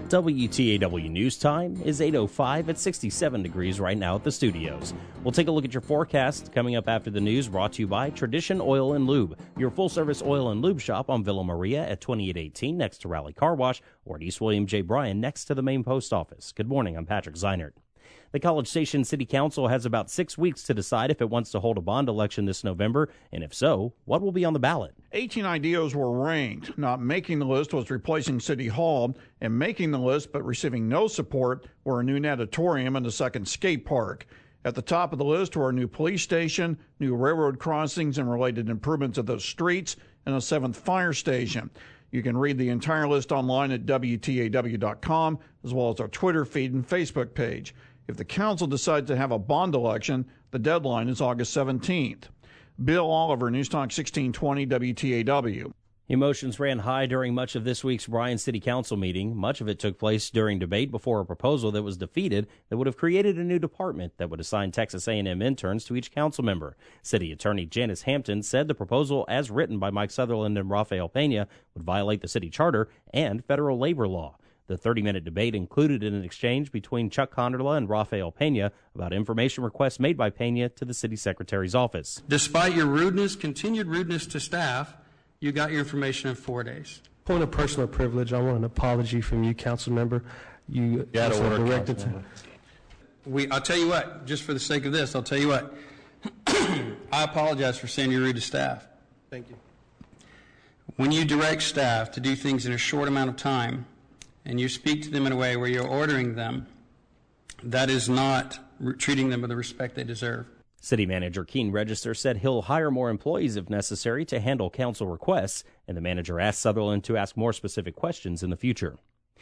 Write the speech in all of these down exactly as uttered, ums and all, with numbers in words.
W T A W News Time is eight oh five at sixty-seven degrees right now at the studios. We'll take a look at your forecast coming up after the news, brought to you by Tradition Oil and Lube, your full-service oil and lube shop on Villa Maria at twenty-eight eighteen next to Raleigh Car Wash, or at East William J. Bryan next to the main post office. Good morning, I'm Patrick Zeinert. The College Station City Council has about six weeks to decide if it wants to hold a bond election this November, and if so, what will be on the ballot? eighteen ideas were ranked. Not making the list was replacing City Hall, and making the list but receiving no support were a new natatorium and a second skate park. At the top of the list were a new police station, new railroad crossings and related improvements of those streets, and a seventh fire station. You can read the entire list online at W T A W dot com, as well as our Twitter feed and Facebook page. If the council decides to have a bond election, the deadline is August seventeenth. Bill Oliver, News Talk sixteen twenty W T A W. Emotions ran high during much of this week's Bryan City Council meeting. Much of it took place during debate before a proposal that was defeated that would have created a new department that would assign Texas A and M interns to each council member. City Attorney Janice Hampton said the proposal, as written by Mike Sutherland and Rafael Pena, would violate the city charter and federal labor law. The thirty-minute debate included an exchange between Chuck Conderla and Rafael Pena about information requests made by Pena to the city secretary's office. Despite your rudeness, continued rudeness to staff, you got your information in four days. Point of personal privilege, I want an apology from you, council member. You got also order, directed to... We, I'll tell you what, just for the sake of this, I'll tell you what. I apologize for saying you're rude to staff. Thank you. When you direct staff to do things in a short amount of time, and you speak to them in a way where you're ordering them, that is not re- treating them with the respect they deserve. City Manager Keene Register said he'll hire more employees if necessary to handle council requests, and the manager asked Sutherland to ask more specific questions in the future.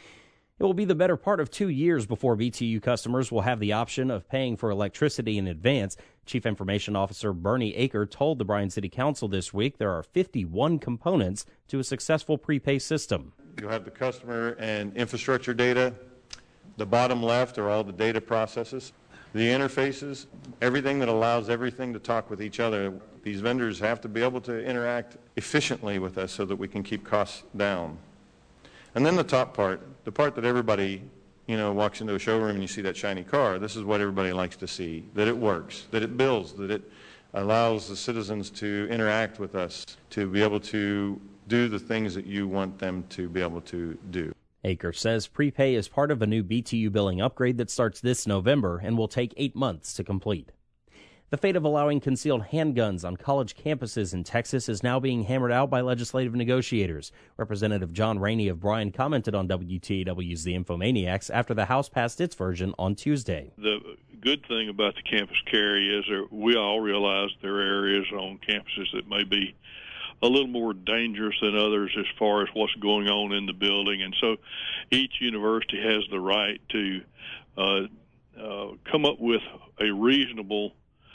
It will be the better part of two years before B T U customers will have the option of paying for electricity in advance. Chief Information Officer Bernie Aker told the Bryan City Council this week there are fifty-one components to a successful prepay system. You'll have the customer and infrastructure data. The bottom left are all the data processes, the interfaces, everything that allows everything to talk with each other. These vendors have to be able to interact efficiently with us so that we can keep costs down. And then the top part, the part that everybody, you know, walks into a showroom and you see that shiny car. This is what everybody likes to see, that it works, that it bills, that it allows the citizens to interact with us, to be able to do the things that you want them to be able to do. Aker says prepay is part of a new B T U billing upgrade that starts this November and will take eight months to complete. The fate of allowing concealed handguns on college campuses in Texas is now being hammered out by legislative negotiators. Representative John Rainey of Bryan commented on W T A W's The Infomaniacs after the House passed its version on Tuesday. The good thing about the campus carry is that we all realize there are areas on campuses that may be a little more dangerous than others as far as what's going on in the building. And so each university has the right to uh, uh, come up with a reasonable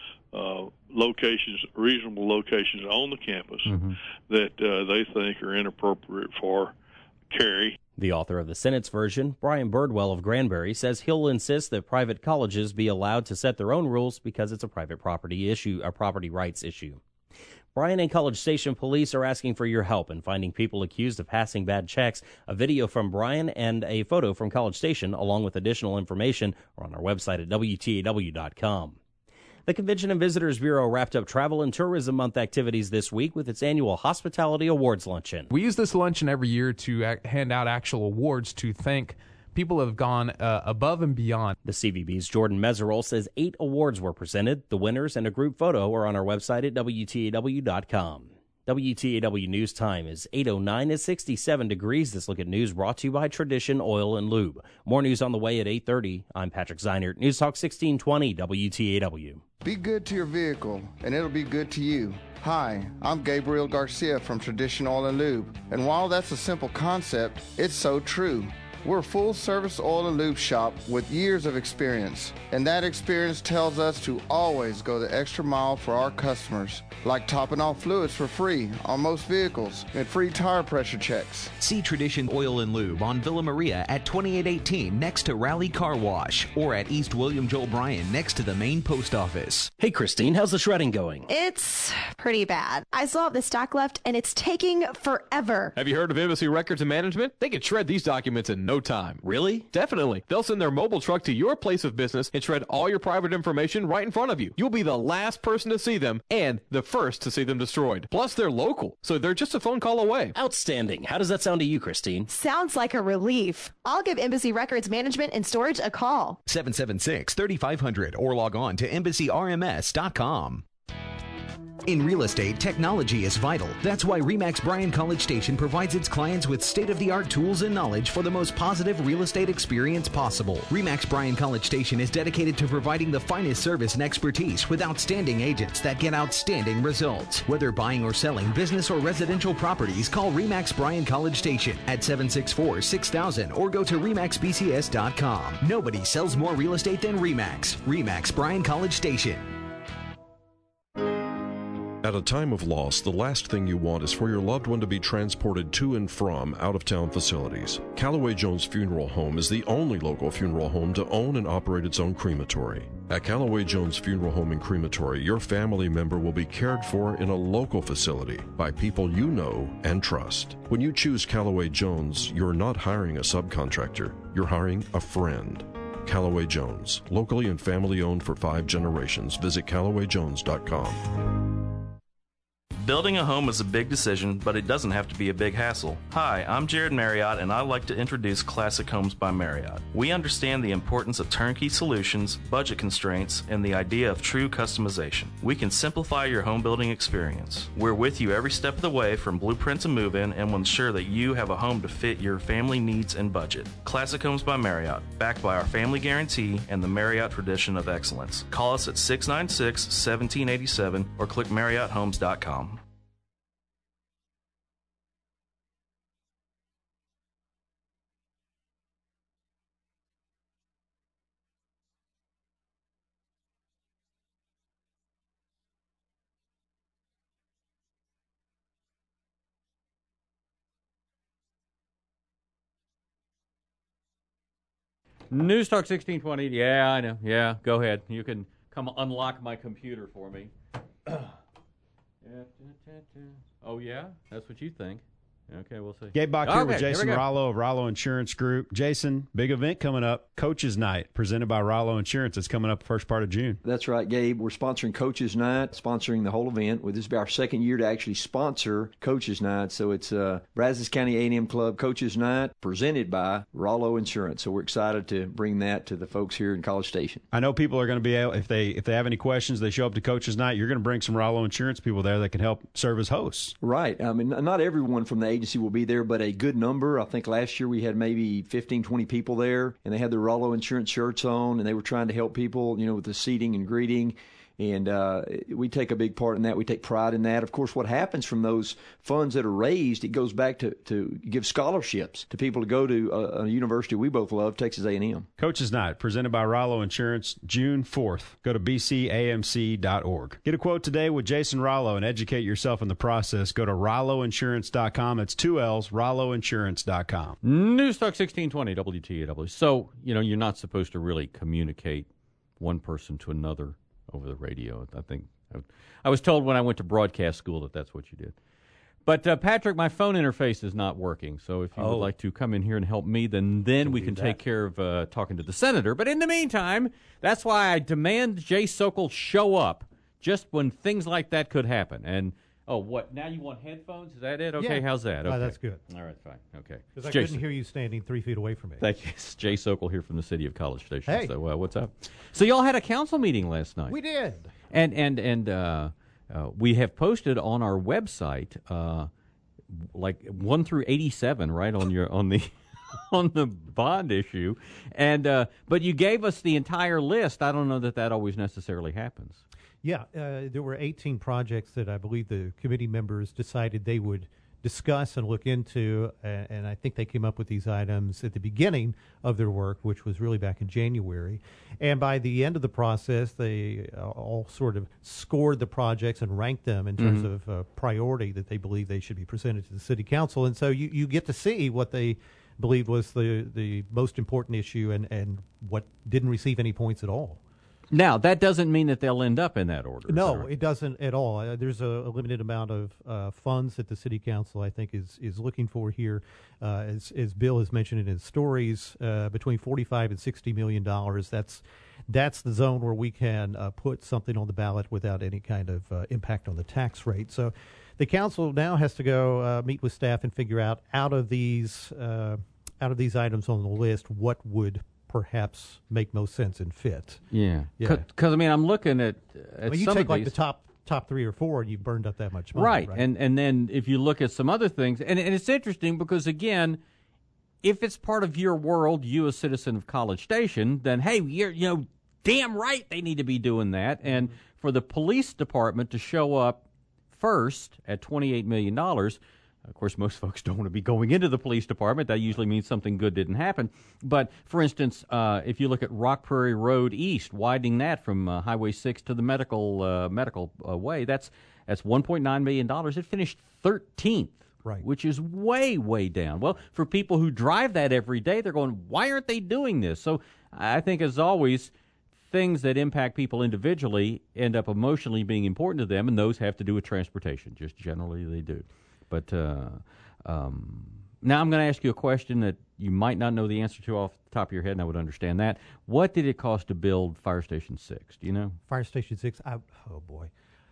uh, locations, reasonable locations on the campus mm-hmm. that uh, they think are inappropriate for carry. The author of the Senate's version, Brian Birdwell of Granbury, says he'll insist that private colleges be allowed to set their own rules because it's a private property issue, a property rights issue. Bryan and College Station police are asking for your help in finding people accused of passing bad checks. A video from Bryan and a photo from College Station, along with additional information, are on our website at W T A W dot com. The Convention and Visitors Bureau wrapped up Travel and Tourism Month activities this week with its annual Hospitality Awards Luncheon. We use this luncheon every year to hand out actual awards to thank people have gone uh, above and beyond. The C V B's Jordan Meserol says eight awards were presented. The winners and a group photo are on our website at W T A W dot com. W T A W News Time is eight oh nine at sixty-seven degrees. This look at news brought to you by Tradition Oil and Lube. More news on the way at eight thirty. I'm Patrick Zeinert. News Talk sixteen twenty W T A W. Be good to your vehicle, and it'll be good to you. Hi, I'm Gabriel Garcia from Tradition Oil and Lube. And while that's a simple concept, it's so true. We're a full-service oil and lube shop with years of experience, and that experience tells us to always go the extra mile for our customers, like topping off fluids for free on most vehicles and free tire pressure checks. See Tradition Oil and Lube on Villa Maria at twenty-eight eighteen next to Raleigh Car Wash, or at East William Joel Bryan next to the main post office. Hey Christine, how's the shredding going? It's pretty bad. I still have the stock left, and it's taking forever. Have you heard of Embassy Records and Management? They can shred these documents in no no time. Really? Definitely. They'll send their mobile truck to your place of business and shred all your private information right in front of you. You'll be the last person to see them and the first to see them destroyed. Plus, they're local, so they're just a phone call away. Outstanding. How does that sound to you, Christine? Sounds like a relief. I'll give Embassy Records Management and Storage a call. seven seven six, three five zero zero or log on to embassy r m s dot com. In real estate, technology is vital. That's why RE/MAX Bryan College Station provides its clients with state-of-the-art tools and knowledge for the most positive real estate experience possible. RE/MAX Bryan College Station is dedicated to providing the finest service and expertise with outstanding agents that get outstanding results. Whether buying or selling business or residential properties, call RE/MAX Bryan College Station at seven six four, six thousand or go to remax b c s dot com. Nobody sells more real estate than RE/MAX. RE/MAX Bryan College Station. At a time of loss, the last thing you want is for your loved one to be transported to and from out-of-town facilities. Callaway Jones Funeral Home is the only local funeral home to own and operate its own crematory. At Callaway Jones Funeral Home and Crematory, your family member will be cared for in a local facility by people you know and trust. When you choose Callaway Jones, you're not hiring a subcontractor. You're hiring a friend. Callaway Jones, locally and family-owned for five generations. Visit callaway jones dot com. Building a home is a big decision, but it doesn't have to be a big hassle. Hi, I'm Jared Marriott, and I'd like to introduce Classic Homes by Marriott. We understand the importance of turnkey solutions, budget constraints, and the idea of true customization. We can simplify your home building experience. We're with you every step of the way from blueprint to move-in, and will ensure that you have a home to fit your family needs and budget. Classic Homes by Marriott, backed by our family guarantee and the Marriott tradition of excellence. Call us at six nine six, one seven eight seven or click marriott homes dot com. News Talk sixteen twenty. Yeah, I know. Yeah, go ahead. You can come unlock my computer for me. Oh, yeah? That's what you think. Okay, we'll see. Gabe Bach here okay, with Jason here Rollo of Rollo Insurance Group. Jason, big event coming up, Coaches Night, presented by Rollo Insurance. It's coming up the first part of June. That's right, Gabe. We're sponsoring Coaches Night, sponsoring the whole event. Well, this will be our second year to actually sponsor Coaches Night. So it's uh, Brazos County A and M Club Coaches Night, presented by Rollo Insurance. So we're excited to bring that to the folks here in College Station. I know people are going to be able, if they if they have any questions, they show up to Coaches Night. You're going to bring some Rollo Insurance people there that can help serve as hosts. Right. I mean, not everyone from the agency will be there, but a good number. I think last year we had maybe fifteen, twenty people there, and they had their Rollo Insurance shirts on, and they were trying to help people, you know, with the seating and greeting. And uh, we take a big part in that. We take pride in that. Of course, what happens from those funds that are raised, it goes back to, to give scholarships to people to go to a, a university we both love, Texas A and M. Coaches Night, presented by Rollo Insurance, June fourth. Go to b c a m c dot org. Get a quote today with Jason Rollo and educate yourself in the process. Go to rollo insurance dot com. It's two L's, rollo insurance dot com. News Talk sixteen twenty, W T A W. So, you know, you're not supposed to really communicate one person to another over the radio. I think I was told when I went to broadcast school that that's what you did. But uh, Patrick, my phone interface is not working. So if you oh. would like to come in here and help me, then then Can we do can that. take care of uh, talking to the senator. But in the meantime, that's why I demand Jay Sokol show up just when things like that could happen. And oh, what? Now you want headphones? Is that it? Okay, Yeah. how's that? Okay. Oh, that's good. All right, fine. Okay. Because I Jason. couldn't hear you standing three feet away from me. Thank you. It's Jay Sokol here from the city of College Station. Hey. So uh, what's up? So y'all had a council meeting last night. We did. And and and uh, uh, we have posted on our website, uh, like one through eighty-seven, right on your on the on the bond issue, and uh, but you gave us the entire list. I don't know that that always necessarily happens. Yeah, uh, there were eighteen projects that I believe the committee members decided they would discuss and look into, and, and I think they came up with these items at the beginning of their work, which was really back in January. And by the end of the process, they uh, all sort of scored the projects and ranked them in terms Mhm. of uh, priority that they believe they should be presented to the city council. And so you, you get to see what they believed was the, the most important issue and, and what didn't receive any points at all. Now, that doesn't mean that they'll end up in that order. No, right? it doesn't at all. Uh, there's a, a limited amount of uh, funds that the City Council, I think, is is looking for here. Uh, as, as Bill has mentioned in his stories, uh, between forty-five and sixty million dollars. That's that's the zone where we can uh, put something on the ballot without any kind of uh, impact on the tax rate. So the council now has to go uh, meet with staff and figure out out of these uh, out of these items on the list what would perhaps make most sense and fit. Yeah, yeah. Because I mean, I'm looking at, at well, you some take of like these. the top top three or four, and you've burned up that much money, right. right? And and then if you look at some other things, and, and it's interesting because again, if it's part of your world, you a citizen of College Station, then hey, you're you know, damn right they need to be doing that. And for the police department to show up first at twenty-eight million dollars. Of course, most folks don't want to be going into the police department. That usually means something good didn't happen. But, for instance, uh, if you look at Rock Prairie Road East, widening that from uh, Highway six to the medical uh, medical uh, way, that's that's one point nine million dollars. It finished thirteenth, right, which is way, way down. Well, for people who drive that every day, they're going, why aren't they doing this? So I think, as always, things that impact people individually end up emotionally being important to them, and those have to do with transportation. Just generally they do. But uh, um, now I'm going to ask you a question that you might not know the answer to off the top of your head, and I would understand that. What did it cost to build Fire Station six? Do you know? Fire Station six, I, oh boy.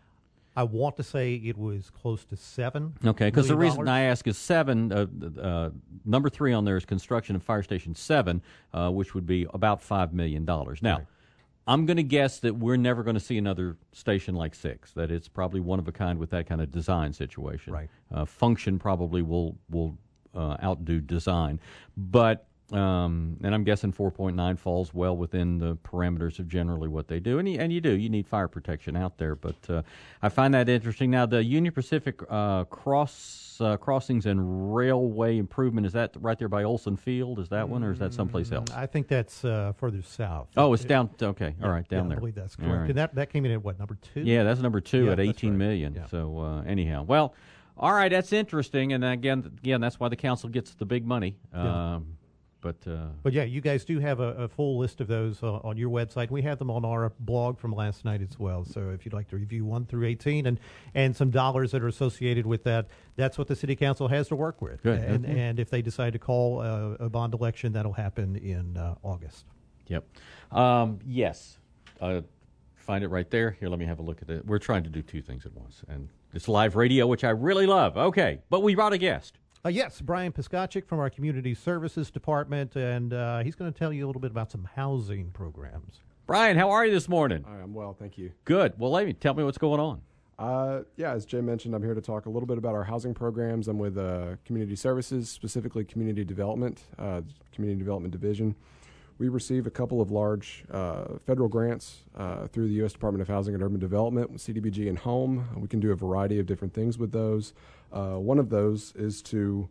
I want to say it was close to seven. Okay, because the reason dollars. I ask is seven, uh, uh, number three on there is construction of Fire Station seven, uh, which would be about five million dollars. Now, right. I'm going to guess that we're never going to see another station like six, that it's probably one of a kind with that kind of design situation. Right. Uh, function probably will will uh, outdo design. But, um, and I'm guessing four point nine falls well within the parameters of generally what they do. And you, and you do. You need fire protection out there. But uh, I find that interesting. Now, the Union Pacific uh, cross uh, crossings and railway improvement, is that right there by Olson Field? Is that one, or is that someplace else? I think that's uh, further south. Oh, it's it, down. Okay, yeah, all right, down yeah, there. I believe that's correct. Right. And that, that came in at what, number two? Yeah, that's number two yeah, at eighteen right. million. Yeah. So uh, anyhow, well, all right, that's interesting. And again, again, that's why the council gets the big money. Yeah. Um, But uh, but yeah, you guys do have a, a full list of those uh, on your website. We have them on our blog from last night as well. So if you'd like to review one through eighteen and, and some dollars that are associated with that, that's what the City Council has to work with. Good. And, Okay. and if they decide to call uh, a bond election, that'll happen in uh, August. Yep. Um, yes. Uh, find it right there. Here, let me have a look at it. We're trying to do two things at once. And it's live radio, which I really love. Okay. But we brought a guest. Uh, yes, Brian Piskachik from our Community Services Department, and uh, he's going to tell you a little bit about some housing programs. Brian, how are you this morning? Hi, I'm well, thank you. Good. Well, let me tell me what's going on. Uh, yeah, as Jay mentioned, I'm here to talk a little bit about our housing programs. I'm with uh, Community Services, specifically Community Development, uh, Community Development Division. We receive a couple of large uh, federal grants uh, through the U S Department of Housing and Urban Development, with C D B G and Home. We can do a variety of different things with those. Uh, one of those is to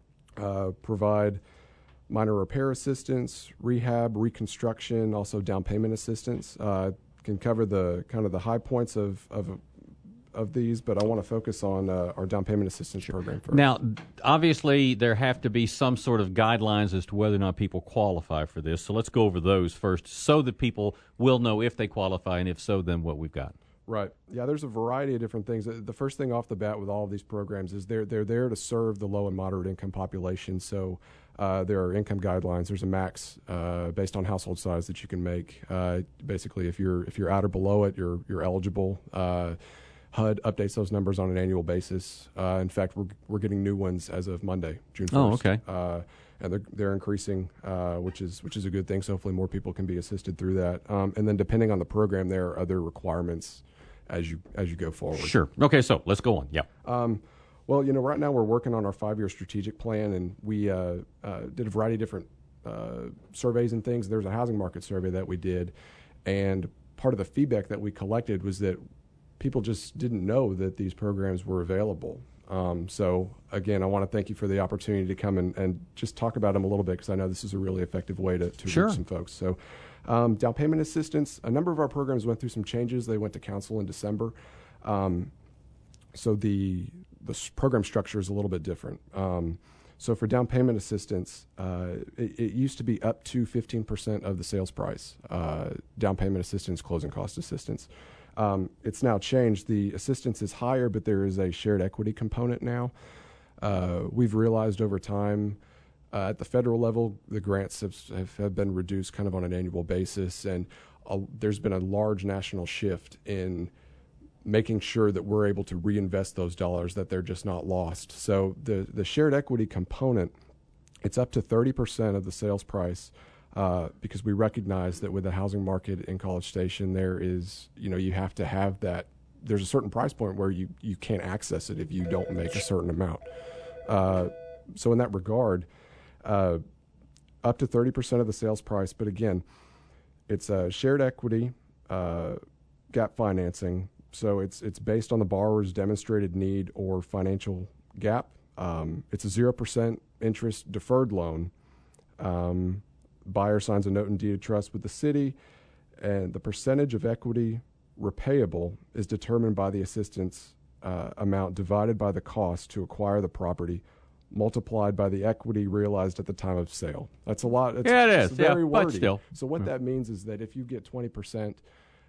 uh, provide minor repair assistance, rehab, reconstruction, also down payment assistance. Uh, can cover the kind of the high points of of, of these, but I want to focus on uh, our down payment assistance program first. Now, obviously, there have to be some sort of guidelines as to whether or not people qualify for this. So let's go over those first so that people will know if they qualify, and if so, then what we've got. Right. Yeah, there's a variety of different things. The first thing off the bat with all of these programs is they're they're there to serve the low and moderate income population. So uh, there are income guidelines. There's a max uh, based on household size that you can make. Uh, basically, if you're if you're at or below it, you're you're eligible. Uh, H U D updates those numbers on an annual basis. Uh, in fact, we're we're getting new ones as of Monday, June first. Oh, okay. Uh, and they're they're increasing, uh, which is which is a good thing. So hopefully more people can be assisted through that. Um, and then depending on the program, there are other requirements as you as you go forward. Sure. Okay, so let's go on. Yeah. Um, well, you know, right now we're working on our five-year strategic plan, and we uh, uh, did a variety of different uh, surveys and things. There's a housing market survey that we did, and part of the feedback that we collected was that people just didn't know that these programs were available. Um, so, again, I want to thank you for the opportunity to come and, and just talk about them a little bit, because I know this is a really effective way to, to Sure. reach some folks. So, um, down payment assistance, a number of our programs went through some changes. They went to council in December. Um, so the the s- program structure is a little bit different. Um, So for down payment assistance, uh, it, it used to be up to fifteen percent of the sales price, uh, down payment assistance, closing cost assistance. Um, it's now changed. The assistance is higher, but there is a shared equity component now. Uh, we've realized over time uh, at the federal level, the grants have, have, have been reduced kind of on an annual basis, and uh, there's been a large national shift in making sure that we're able to reinvest those dollars, that they're just not lost. So the, the shared equity component, it's up to thirty percent of the sales price uh, because we recognize that with the housing market in College Station, there is, you know, you have to have that. There's a certain price point where you, you can't access it if you don't make a certain amount. Uh, so in that regard, uh, up to thirty percent of the sales price. But again, it's a shared equity, uh, gap financing. So it's it's based on the borrower's demonstrated need or financial gap. Um, it's a zero percent interest deferred loan. Um, buyer signs a note and deed of trust with the city, and the percentage of equity repayable is determined by the assistance uh, amount divided by the cost to acquire the property, multiplied by the equity realized at the time of sale. That's a lot. It's, yeah, it is. It's very yeah, wordy. But still. So what mm. that means is that if you get twenty percent,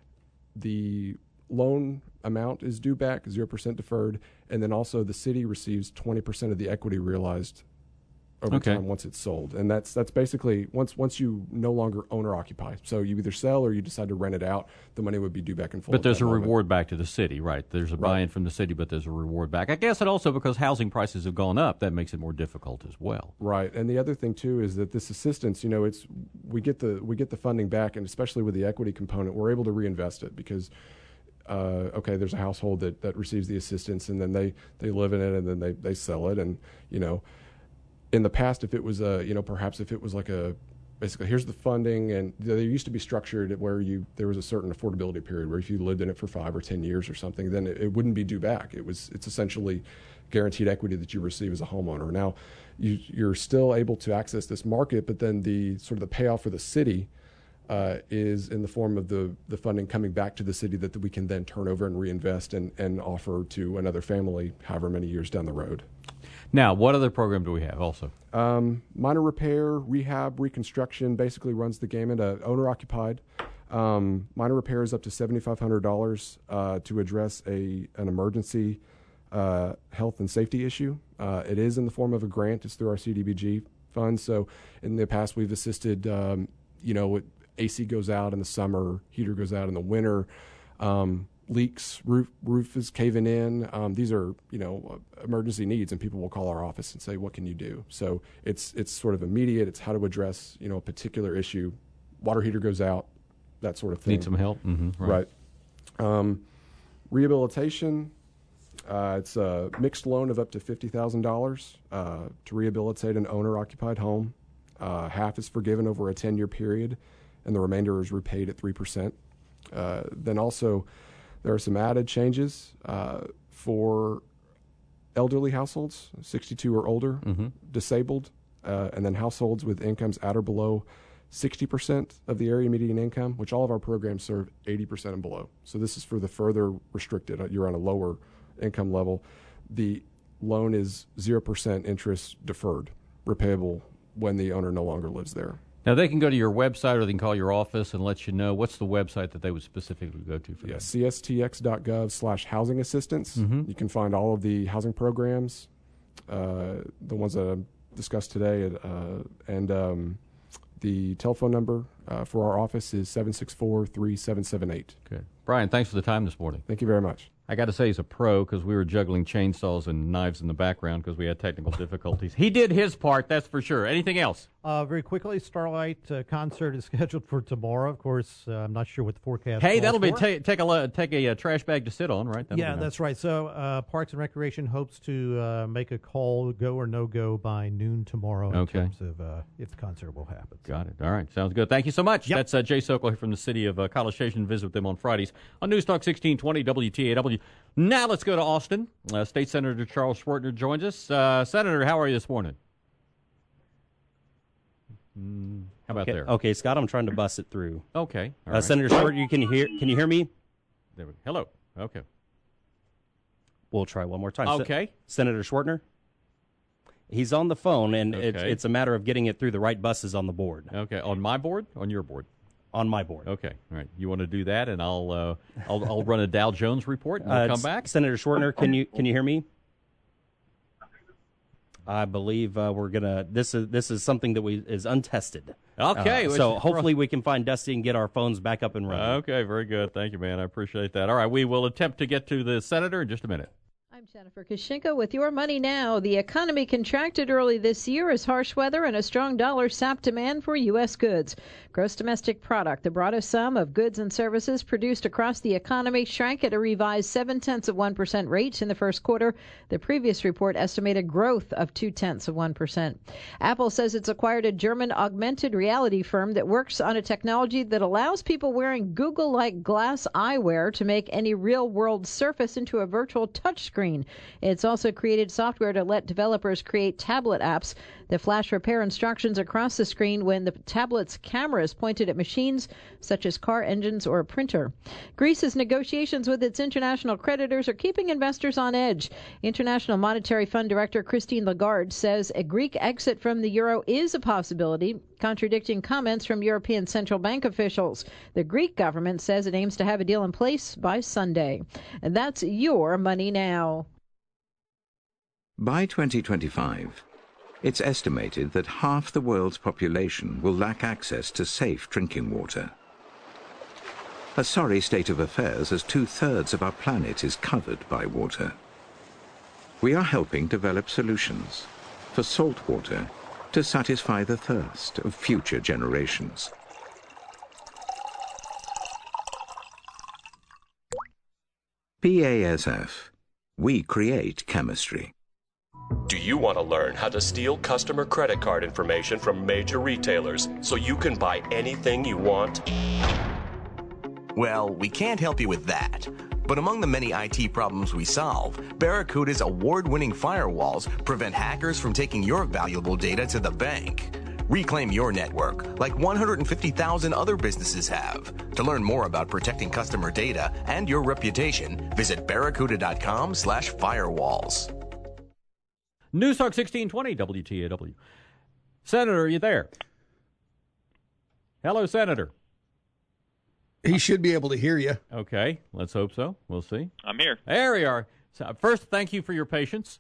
the loan amount is due back, zero percent deferred, and then also the city receives twenty percent of the equity realized over okay. time once it's sold. And that's that's basically once once you no longer own or occupy. So you either sell or you decide to rent it out, the money would be due back in full. But there's a moment. reward back to the city, right? There's a right. buy-in from the city, but there's a reward back. I guess it also because housing prices have gone up, that makes it more difficult as well. Right. And the other thing too is that this assistance, you know, it's we get the we get the funding back, and especially with the equity component, we're able to reinvest it because Uh, okay, there's a household that, that receives the assistance, and then they, they live in it, and then they, they sell it. And, you know, in the past, if it was a, you know, perhaps if it was like a, basically, here's the funding, and there used to be structured where you, there was a certain affordability period where if you lived in it for five or ten years or something, then it, it wouldn't be due back. It was, it's essentially guaranteed equity that you receive as a homeowner. Now, you, you're still able to access this market, but then the sort of the payoff for the city Uh, is in the form of the, the funding coming back to the city that, that we can then turn over and reinvest and, and offer to another family however many years down the road. Now, what other program do we have also? Um, minor repair, rehab, reconstruction, basically runs the gamut. Uh, owner-occupied. Um, minor repair is up to seven thousand five hundred dollars uh, to address a an emergency uh, health and safety issue. Uh, it is in the form of a grant. It's through our C D B G fund. So in the past, we've assisted, um, you know, with A C goes out in the summer, heater goes out in the winter, um, leaks, roof roof is caving in. Um, these are, you know, emergency needs, and people will call our office and say, "What can you do?" So it's it's sort of immediate. It's how to address, you know, a particular issue. Water heater goes out, that sort of thing. Need some help. Mm-hmm, right. right. Um, rehabilitation. Uh, it's a mixed loan of up to fifty thousand dollars uh, to rehabilitate an owner-occupied home. Uh, half is forgiven over a ten-year period, and the remainder is repaid at three percent. Uh, then also, there are some added changes uh, for elderly households, sixty-two or older, mm-hmm. disabled, uh, and then households with incomes at or below sixty percent of the area median income, which all of our programs serve eighty percent and below. So this is for the further restricted. You're on a lower income level. The loan is zero percent interest deferred, repayable when the owner no longer lives there. Now, they can go to your website or they can call your office and let you know. What's the website that they would specifically go to for yeah, that? C S T X dot gov slash housing assistance. Mm-hmm. You can find all of the housing programs, uh, the ones that I discussed today, uh, and um, the telephone number uh, for our office is seven six four, three seven seven eight. Good. Brian, thanks for the time this morning. Thank you very much. I got to say he's a pro because we were juggling chainsaws and knives in the background because we had technical difficulties. He did his part, that's for sure. Anything else? Uh, very quickly, Starlight uh, concert is scheduled for tomorrow. Of course, uh, I'm not sure what the forecast Hey, calls that'll be for. ta- take a take a, uh trash bag to sit on, right? That'll yeah, be nice. that's right. So uh, Parks and Recreation hopes to uh, make a call, go or no go, by noon tomorrow in Okay. terms of uh, if the concert will happen. Got it. All right. Sounds good. Thank you so much. Yep. That's uh, Jay Sokol here from the city of uh, College Station. Visit with them on Fridays on News Talk sixteen twenty W T A W. Now let's go to Austin. Uh, State Senator Charles Schwertner joins us. Uh, Senator, how are you this morning? Mm, how about okay, there? Okay, Scott, I'm trying to bust it through. Okay. All Uh, right. Senator Schwertner, you can hear can you hear me? There we go. Hello. Okay. We'll try one more time. Okay. Se- Senator Schwertner? He's on the phone, and it, Okay. it's a matter of getting it through the right buses on the board. Okay, on my board, on your board, on my board. Okay, all right. You want to do that, and I'll uh, I'll, I'll run a Dow Jones report, and we'll Uh, come S- back. Senator Schwertner, can you can you hear me? I believe uh, we're gonna. This is this is something that we is untested. Okay, Uh, which- so hopefully we can find Dusty and get our phones back up and running. Okay, very good. Thank you, man. I appreciate that. All right, we will attempt to get to the senator in just a minute. I'm Jennifer Kashinka with Your Money Now. The economy contracted early this year as harsh weather and a strong dollar sapped demand for U S goods. Gross domestic product, the broadest sum of goods and services produced across the economy, shrank at a revised seven-tenths of one percent rate in the first quarter. The previous report estimated growth of two-tenths of one percent. Apple says it's acquired a German augmented reality firm that works on a technology that allows people wearing Google-like glass eyewear to make any real-world surface into a virtual touchscreen. It's also created software to let developers create tablet apps that flash repair instructions across the screen when the tablet's camera is pointed at machines such as car engines or a printer. Greece's negotiations with its international creditors are keeping investors on edge. International Monetary Fund Director Christine Lagarde says a Greek exit from the euro is a possibility, contradicting comments from European Central Bank officials. The Greek government says it aims to have a deal in place by Sunday. And that's Your Money Now. By twenty twenty-five, it's estimated that half the world's population will lack access to safe drinking water. A sorry state of affairs, as two-thirds of our planet is covered by water. We are helping develop solutions for salt water to satisfy the thirst of future generations. B A S F. We create chemistry. Do you want to learn how to steal customer credit card information from major retailers so you can buy anything you want? Well, we can't help you with that. But among the many I T problems we solve, Barracuda's award-winning firewalls prevent hackers from taking your valuable data to the bank. Reclaim your network like one hundred fifty thousand other businesses have. To learn more about protecting customer data and your reputation, visit barracuda.com slash firewalls. News Talk sixteen twenty W T A W. Senator, are you there? Hello, Senator. He should be able to hear you. Okay, let's hope so. We'll see. I'm here. There we are. So first, thank you for your patience.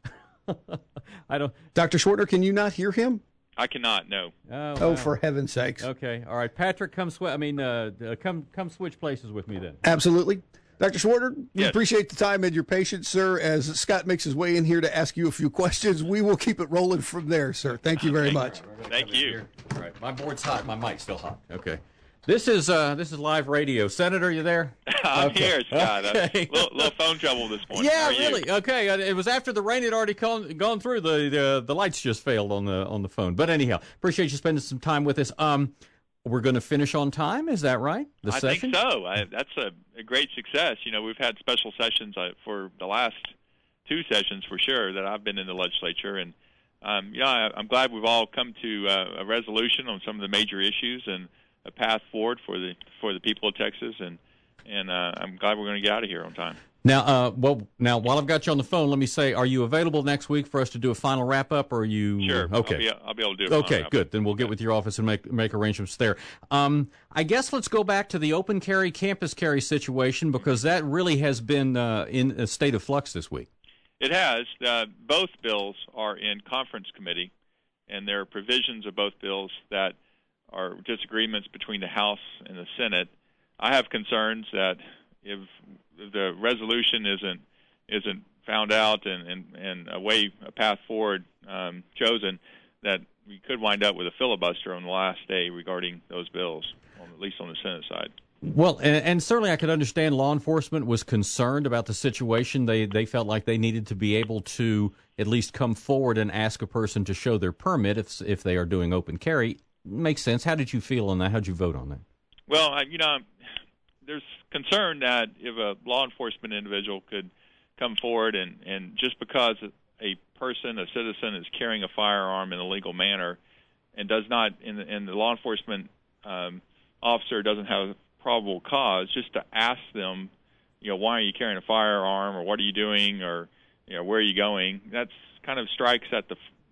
I don't. Doctor Schwartner, can you not hear him? I cannot. No. Oh, Oh, wow. for heaven's sakes. Okay, all right, Patrick, come sw- I mean, uh, uh, come come switch places with me then. Absolutely. Doctor Schwartner, we Yes. appreciate the time and your patience, sir. As Scott makes his way in here to ask you a few questions, we will keep it rolling from there, sir. Thank you very much. Thank you. All right, my board's hot. My mic's still hot. Okay. This is uh, this is live radio. Senator, you there? I'm Okay. here, Scott. Okay. A little, little phone trouble this morning. Yeah, How are you? really. Okay, uh, it was after the rain had already gone, gone through. The, the the lights just failed on the on the phone. But anyhow, appreciate you spending some time with us. Um, we're going to finish on time. Is that right? The I session? think so. I, that's a, a great success. You know, we've had special sessions uh, for the last two sessions for sure that I've been in the legislature, and um, you know, I, I'm glad we've all come to uh, a resolution on some of the major issues and a path forward for the for the people of Texas, and and uh, I'm glad we're going to get out of here on time. Now, uh, well, now while I've got you on the phone, let me say, are you available next week for us to do a final wrap up? Or are you Sure. Okay. I'll be, I'll be able to do it. Okay, good. Then we'll get with your office and make make arrangements there. Um, I guess let's go back to the open carry, campus carry situation, because that really has been uh, in a state of flux this week. It has. Uh, both bills are in conference committee, and there are provisions of both bills that are disagreements between the House and the Senate. I have concerns that if the resolution isn't isn't found out and, and, and a way, a path forward um, chosen, that we could wind up with a filibuster on the last day regarding those bills, on, at least on the Senate side. Well, and, and certainly I could understand law enforcement was concerned about the situation. They they felt like they needed to be able to at least come forward and ask a person to show their permit if if they are doing open carry. Makes sense. How did you feel on that? How did you vote on that? Well, I, you know, there's concern that if a law enforcement individual could come forward and, and just because a person, a citizen, is carrying a firearm in a legal manner and does not, and the, and the law enforcement um, officer doesn't have probable cause, just to ask them, you know, why are you carrying a firearm, or what are you doing, or, you know, where are you going? That's kind of strikes at the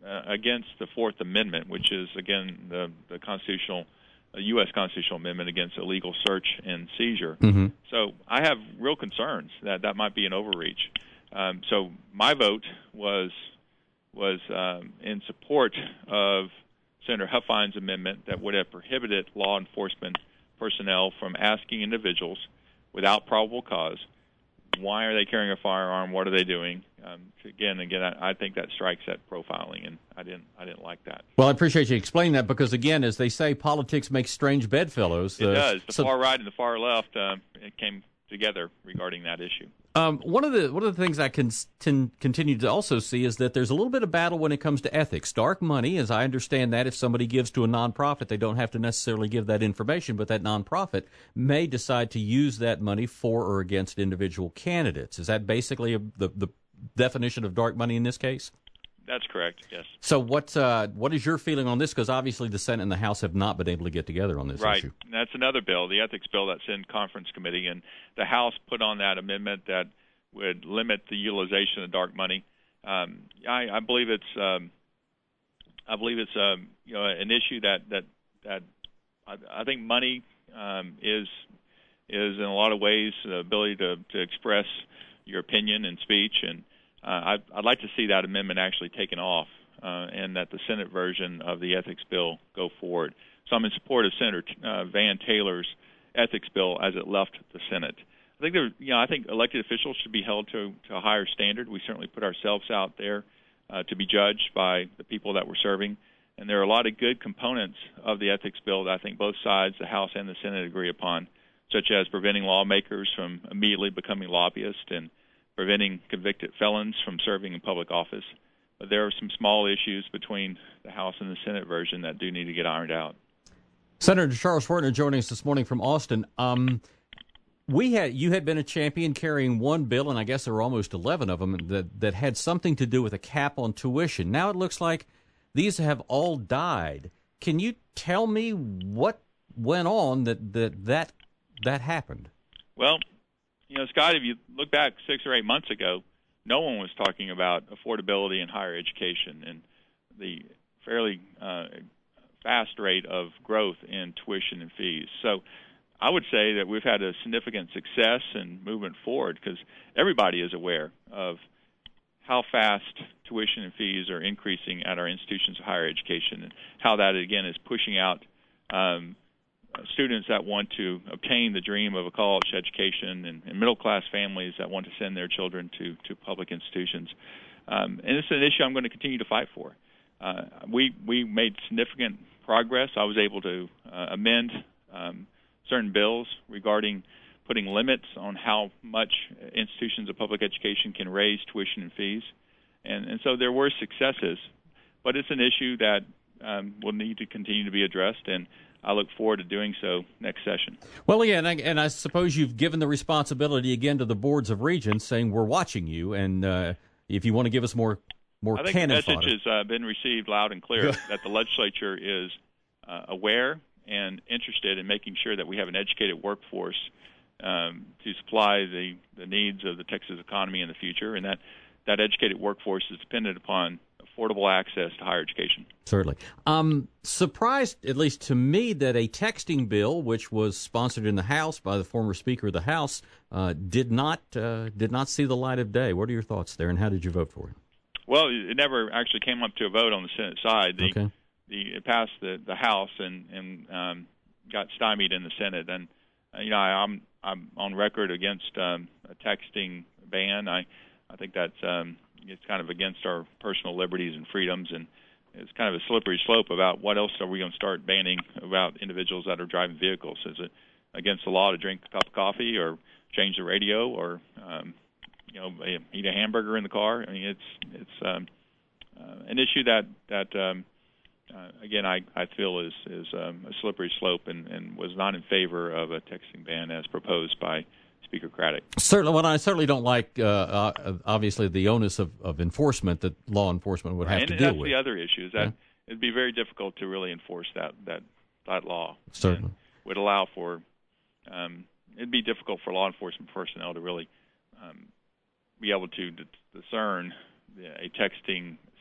uh, against the Fourth Amendment, which is, again, the, the constitutional, uh, U S constitutional amendment against illegal search and seizure. Mm-hmm. So I have real concerns that that might be an overreach. Um, so my vote was was um, in support of Senator Huffines' amendment that would have prohibited law enforcement personnel from asking individuals without probable cause, why are they carrying a firearm? What are they doing? Um, again, again, I, I think that strikes at profiling, and I didn't, I didn't like that. Well, I appreciate you explaining that because, again, as they say, politics makes strange bedfellows. It uh, does. The so, far right and the far left uh, it came together regarding that issue. Um, one of the one of the things I can, can continue to also see is that there's a little bit of battle when it comes to ethics. Dark money, as I understand that, if somebody gives to a nonprofit, they don't have to necessarily give that information, but that nonprofit may decide to use that money for or against individual candidates. Is that basically a, the the definition of dark money in this case? That's correct, yes. So what uh, what is your feeling on this? Because obviously the Senate and the House have not been able to get together on this right. issue. And that's another bill, the ethics bill that's in conference committee, and the House put on that amendment that would limit the utilization of dark money. Um, I, I believe it's um, I believe it's um, you know an issue that that that I, I think money um, is is in a lot of ways the ability to, to express your opinion and speech, and uh, I'd, I'd like to see that amendment actually taken off, uh, and that the Senate version of the ethics bill go forward. So I'm in support of Senator uh, Van Taylor's ethics bill as it left the Senate. I think there, you know, I think elected officials should be held to, to a higher standard. We certainly put ourselves out there uh, to be judged by the people that we're serving, and there are a lot of good components of the ethics bill that I think both sides, the House and the Senate, agree upon, such as preventing lawmakers from immediately becoming lobbyists and preventing convicted felons from serving in public office. But there are some small issues between the House and the Senate version that do need to get ironed out. Senator Charles Schwertner joining us this morning from Austin. Um, we had you had been a champion carrying one bill, and I guess there were almost eleven of them that that had something to do with a cap on tuition. Now it looks like these have all died. Can you tell me what went on that that that, that happened? Well, you know, Scott, if you look back six or eight months ago, no one was talking about affordability in higher education and the fairly uh, fast rate of growth in tuition and fees. So I would say that we've had a significant success in movement forward because everybody is aware of how fast tuition and fees are increasing at our institutions of higher education and how that, again, is pushing out um, students that want to obtain the dream of a college education and, and middle-class families that want to send their children to, to public institutions. Um, and it's an issue I'm going to continue to fight for. Uh, we, we made significant progress. I was able to uh, amend um, certain bills regarding putting limits on how much institutions of public education can raise tuition and fees. And, and so there were successes, but it's an issue that um, will need to continue to be addressed, and I look forward to doing so next session. Well, yeah, and I, and I suppose you've given the responsibility again to the boards of regents, saying we're watching you, and uh, if you want to give us more more I think cannon the message fodder. has uh, been received loud and clear that the legislature is uh, aware and interested in making sure that we have an educated workforce um, to supply the, the needs of the Texas economy in the future, and that that educated workforce is dependent upon affordable access to higher education. Certainly. Um, surprised, at least to me, that a texting bill, which was sponsored in the House by the former Speaker of the House, uh, did not uh, did not see the light of day. What are your thoughts there, and how did you vote for it? Well, it never actually came up to a vote on the Senate side. The, okay. the it passed the, the House and, and um, got stymied in the Senate. And uh, you know, I, I'm I'm on record against um, a texting ban. I I think that's um, it's kind of against our personal liberties and freedoms, and it's kind of a slippery slope about what else are we going to start banning about individuals that are driving vehicles. Is it against the law to drink a cup of coffee or change the radio or um, you know eat a hamburger in the car? I mean, it's it's um, uh, an issue that that um, uh, again I, I feel is is um, a slippery slope and, and was not in favor of a texting ban as proposed by Speaker Craddock. Certainly, well, I certainly don't like, uh, uh, obviously, the onus of, of enforcement that law enforcement would have and, to and deal that's with. The other issue is that yeah. it'd be very difficult to really enforce that that, that law. Certainly. And would allow for, um, it'd be difficult for law enforcement personnel to really um, be able to d- discern a texting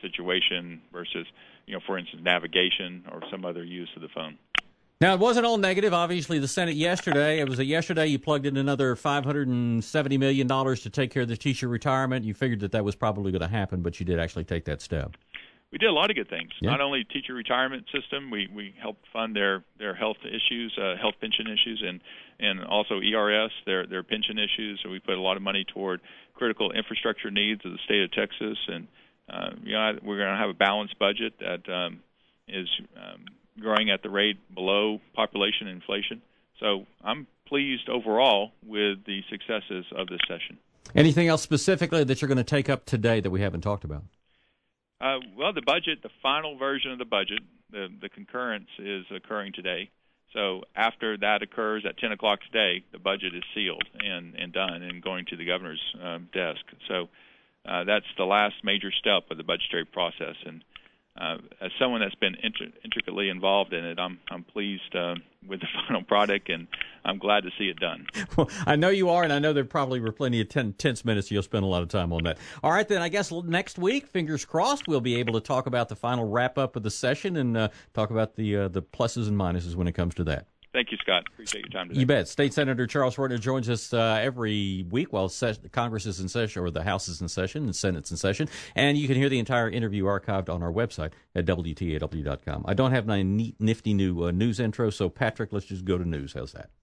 situation versus, you know, for instance, navigation or some other use of the phone. Now, it wasn't all negative. Obviously, the Senate yesterday, it was a yesterday you plugged in another five hundred seventy million dollars to take care of the teacher retirement. You figured that that was probably going to happen, but you did actually take that step. We did a lot of good things. Yeah. Not only teacher retirement system, we, we helped fund their, their health issues, uh, health pension issues, and, and also E R S, their, their pension issues. So we put a lot of money toward critical infrastructure needs of the state of Texas. And uh, you know, we're going to have a balanced budget that um, is um, growing at the rate below population inflation. So I'm pleased overall with the successes of this session. Anything else specifically that you're going to take up today that we haven't talked about? Uh, well, the budget, the final version of the budget, the, the concurrence is occurring today. So after that occurs at ten o'clock today, the budget is sealed and, and done and going to the governor's um, desk. So uh, that's the last major step of the budgetary process. And uh, as someone that's been inter- intricately involved in it, I'm I'm pleased uh, with the final product, and I'm glad to see it done. Well, I know you are, and I know there probably were plenty of ten, tense minutes. You'll spend a lot of time on that. All right, then I guess next week, fingers crossed, we'll be able to talk about the final wrap-up of the session and uh, talk about the uh, the pluses and minuses when it comes to that. Thank you, Scott. Appreciate your time today. You bet. State Senator Charles Reuter joins us uh, every week while ses- Congress is in session, or the House is in session, and Senate's in session. And you can hear the entire interview archived on our website at W T A W dot com. I don't have my neat, nifty new uh, news intro, so Patrick, let's just go to news. How's that?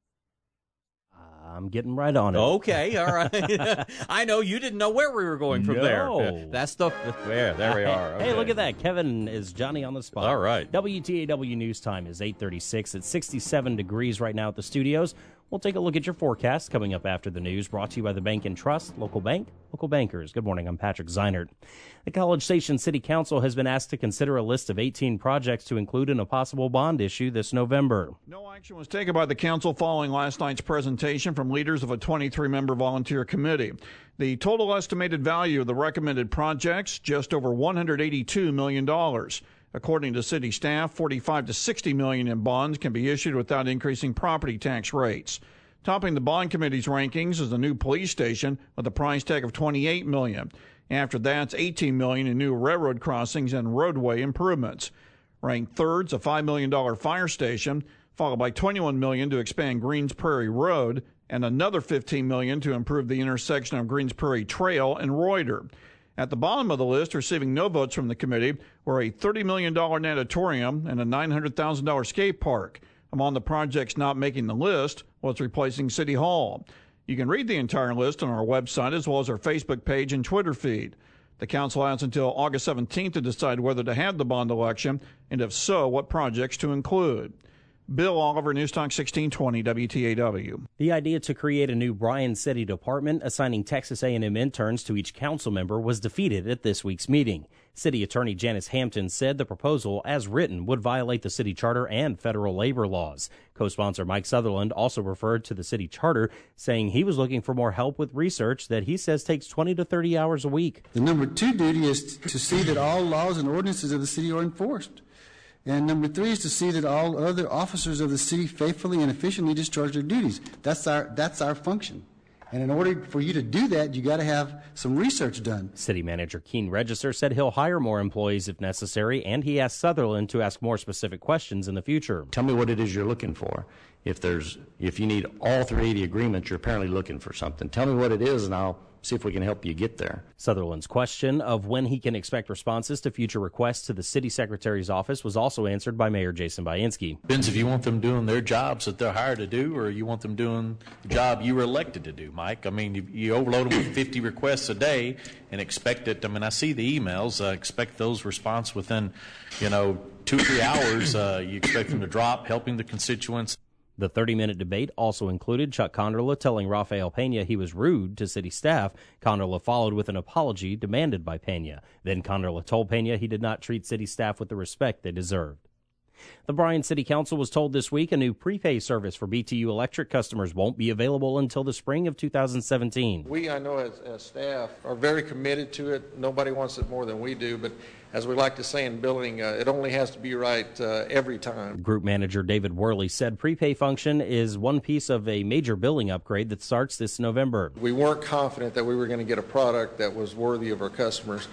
I'm getting right on it. Okay, all right. I know you didn't know where we were going from No. there. That's the there. There we are. Hey, Okay. look at that. Kevin is Johnny on the spot. All right. W T A W news time is eight thirty-six. It's sixty-seven degrees right now at the studios. We'll take a look at your forecast coming up after the news, brought to you by the Bank and Trust, local bank, local bankers. Good morning. I'm Patrick Zeinert. The College Station City Council has been asked to consider a list of eighteen projects to include in a possible bond issue this November. No action was taken by the council following last night's presentation from leaders of a twenty-three member volunteer committee. The total estimated value of the recommended projects, just over one hundred eighty-two million dollars. According to city staff, forty-five to sixty million dollars in bonds can be issued without increasing property tax rates. Topping the bond committee's rankings is the new police station with a price tag of twenty-eight million dollars. After that, it's eighteen million dollars in new railroad crossings and roadway improvements. Ranked third's a five million dollars fire station, followed by twenty-one million dollars to expand Greens Prairie Road and another fifteen million dollars to improve the intersection of Greens Prairie Trail and Reuter. At the bottom of the list, receiving no votes from the committee, were a thirty million dollars natatorium and a nine hundred thousand dollars skate park. Among the projects not making the list was replacing City Hall. You can read the entire list on our website as well as our Facebook page and Twitter feed. The council has until August seventeenth to decide whether to have the bond election, and if so, what projects to include. Bill Oliver, News Talk sixteen twenty W T A W. The idea to create a new Bryan City department assigning Texas A and M interns to each council member was defeated at this week's meeting. City Attorney Janice Hampton said the proposal, as written, would violate the city charter and federal labor laws. Co-sponsor Mike Sutherland also referred to the city charter, saying he was looking for more help with research that he says takes twenty to thirty hours a week. The number two duty is to see that all laws and ordinances of the city are enforced. And number three is to see that all other officers of the city faithfully and efficiently discharge their duties. That's our that's our function. And in order for you to do that, you got to have some research done. City Manager Keene Register said he'll hire more employees if necessary, and he asked Sutherland to ask more specific questions in the future. Tell me what it is you're looking for. If there's if you need all three eighty agreements, you're apparently looking for something. Tell me what it is, and I'll see if we can help you get there. Sutherland's question of when he can expect responses to future requests to the city secretary's office was also answered by Mayor Jason Bainski. Depends if you want them doing their jobs that they're hired to do, or you want them doing the job you were elected to do, Mike. I mean, you, you overload them with fifty requests a day and expect it. I mean, I see the emails. I expect those response within, you know, two, three hours. Uh, you expect them to drop, helping the constituents. The thirty-minute debate also included Chuck Conderla telling Rafael Pena he was rude to city staff. Conderla followed with an apology demanded by Pena. Then Conderla told Pena he did not treat city staff with the respect they deserved. The Bryan City Council was told this week a new prepay service for B T U Electric customers won't be available until the spring of two thousand seventeen. We, I know as, as staff, are very committed to it. Nobody wants it more than we do, but as we like to say in building, uh, it only has to be right uh, every time. Group manager David Worley said prepay function is one piece of a major billing upgrade that starts this November. We weren't confident that we were going to get a product that was worthy of our customers,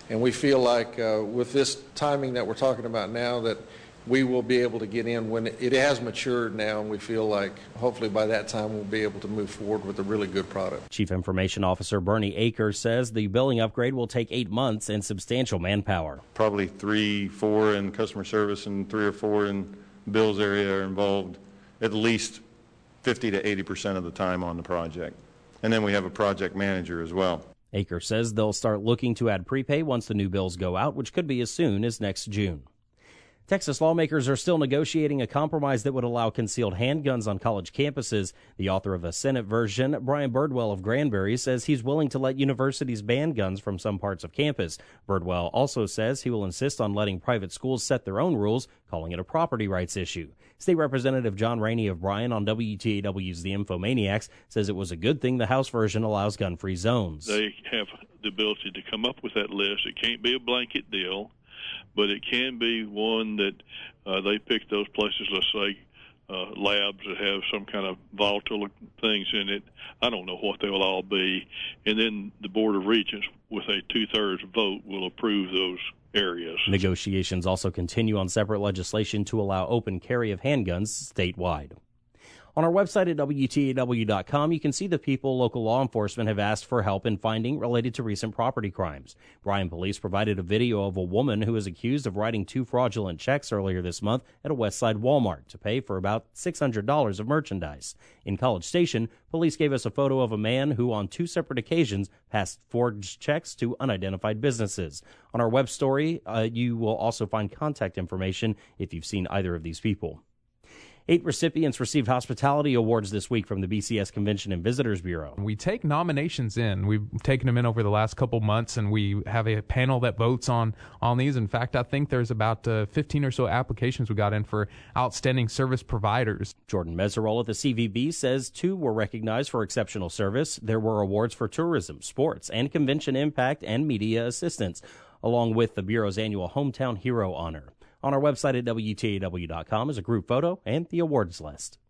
And we feel like uh, with this timing that we're talking about now that we will be able to get in when it has matured now, and we feel like hopefully by that time we'll be able to move forward with a really good product. Chief Information Officer Bernie Akers says the billing upgrade will take eight months and substantial manpower. Probably three, four in customer service and three or four in bills area are involved at least fifty to eighty percent of the time on the project. And then we have a project manager as well. Akers says they'll start looking to add prepay once the new bills go out, which could be as soon as next June. Texas lawmakers are still negotiating a compromise that would allow concealed handguns on college campuses. The author of a Senate version, Brian Birdwell of Granbury, says he's willing to let universities ban guns from some parts of campus. Birdwell also says he will insist on letting private schools set their own rules, calling it a property rights issue. State Representative John Rainey of Bryan on W T A W's The Infomaniacs says it was a good thing the House version allows gun-free zones. They have the ability to come up with that list. It can't be a blanket deal, but it can be one that uh, they pick those places, let's say, uh, labs that have some kind of volatile things in it. I don't know what they will all be. And then the Board of Regents, with a two-thirds vote, will approve those areas. Negotiations also continue on separate legislation to allow open carry of handguns statewide. On our website at W T A W dot com, you can see the people local law enforcement have asked for help in finding related to recent property crimes. Bryan police provided a video of a woman who is accused of writing two fraudulent checks earlier this month at a Westside Walmart to pay for about six hundred dollars of merchandise. In College Station, police gave us a photo of a man who on two separate occasions passed forged checks to unidentified businesses. On our web story, uh, you will also find contact information if you've seen either of these people. Eight recipients received hospitality awards this week from the B C S Convention and Visitors Bureau. We take nominations in. We've taken them in over the last couple months, and we have a panel that votes on, on these. In fact, I think there's about uh, fifteen or so applications we got in for outstanding service providers. Jordan Meserole at the C V B says two were recognized for exceptional service. There were awards for tourism, sports, and convention impact and media assistance, along with the Bureau's annual Hometown Hero Honor. On our website at W T A W dot com is a group photo and the awards list.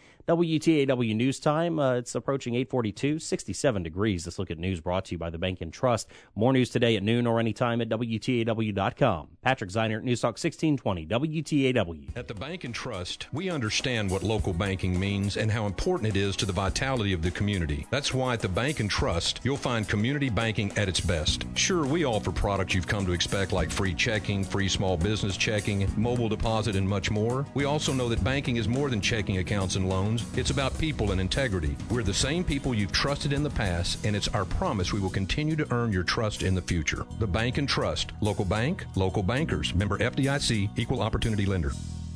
W T A W News Time, uh, it's approaching eight forty-two, sixty-seven degrees. This look at news brought to you by the Bank and Trust. More news today at noon or anytime at W T A W dot com. Patrick Zeiner, News Talk sixteen twenty, W T A W. At the Bank and Trust, we understand what local banking means and how important it is to the vitality of the community. That's why at the Bank and Trust, you'll find community banking at its best. Sure, we offer products you've come to expect like free checking, free small business checking, mobile deposit, and much more. We also know that banking is more than checking accounts and loans. It's about people and integrity. We're the same people you've trusted in the past, and it's our promise we will continue to earn your trust in the future. The Bank and Trust. Local bank, local bankers. Member F D I C, Equal Opportunity Lender.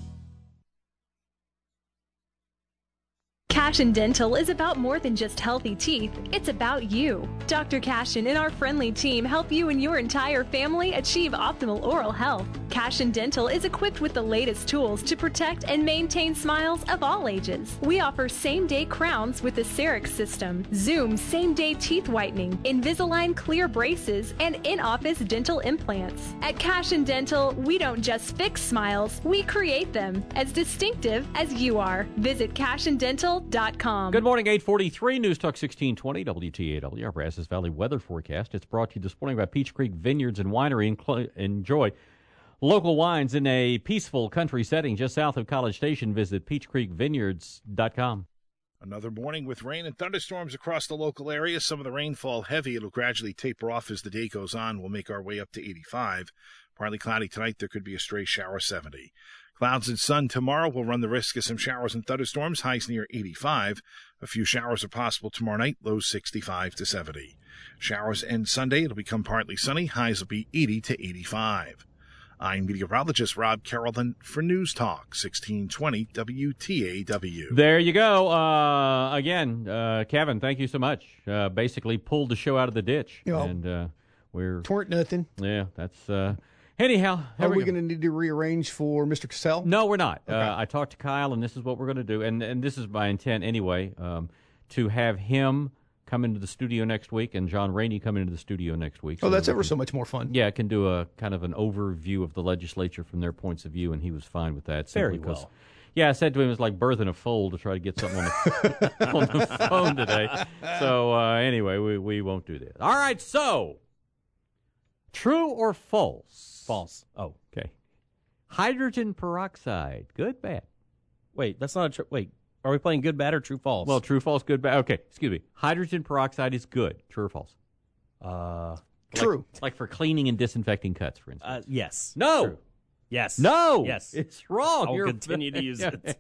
Cashin Dental is about more than just healthy teeth. It's about you. Doctor Cashin and our friendly team help you and your entire family achieve optimal oral health. Cashin Dental is equipped with the latest tools to protect and maintain smiles of all ages. We offer same-day crowns with the Cerix system, Zoom same-day teeth whitening, Invisalign clear braces, and in-office dental implants. At Cashin Dental, we don't just fix smiles, we create them as distinctive as you are. Visit Cashin Dental dot com. Good morning, eight forty-three, News Talk sixteen twenty, W T A W, our Brazos Valley weather forecast. It's brought to you this morning by Peach Creek Vineyards and Winery. Enjoy local wines in a peaceful country setting just south of College Station. Visit peach creek vineyards dot com. Another morning with rain and thunderstorms across the local area. Some of the rainfall heavy. It'll gradually taper off as the day goes on. We'll make our way up to eighty-five. Partly cloudy tonight. There could be a stray shower, seventy. Clouds and sun tomorrow will run the risk of some showers and thunderstorms, highs near eighty-five. A few showers are possible tomorrow night, lows sixty-five to seventy. Showers end Sunday, it'll become partly sunny, highs will be eighty to eighty-five. I'm meteorologist Rob Carrollton for News Talk sixteen twenty W T A W. There you go. Uh, again, uh, Kevin, thank you so much. Uh, basically pulled the show out of the ditch. You know, and uh, we're Twerk nothing. Yeah, that's... Uh, Anyhow, are we, we going to need to rearrange for Mister Cassell? No, we're not. Okay. Uh, I talked to Kyle, and this is what we're going to do, and and this is my intent anyway, um, to have him come into the studio next week and John Rainey come into the studio next week. Oh, so that's that ever can, so much more fun. Yeah, I can do a kind of an overview of the legislature from their points of view, and he was fine with that. Very because, well. Yeah, I said to him, it was like birthing a foal to try to get something on the, on the phone today. So uh, anyway, we, we won't do that. All right, so... True or false? False. Oh. Okay. Hydrogen peroxide. Good, bad? Wait, that's not a tr- wait. Are we playing good, bad, or true, false? Well, true, false, good, bad. Okay, excuse me. Hydrogen peroxide is good. True or false? Uh, True. Like, like for cleaning and disinfecting cuts, for instance. uh, yes. No. True. Yes. No. Yes. It's wrong. I'll You're- continue to use it.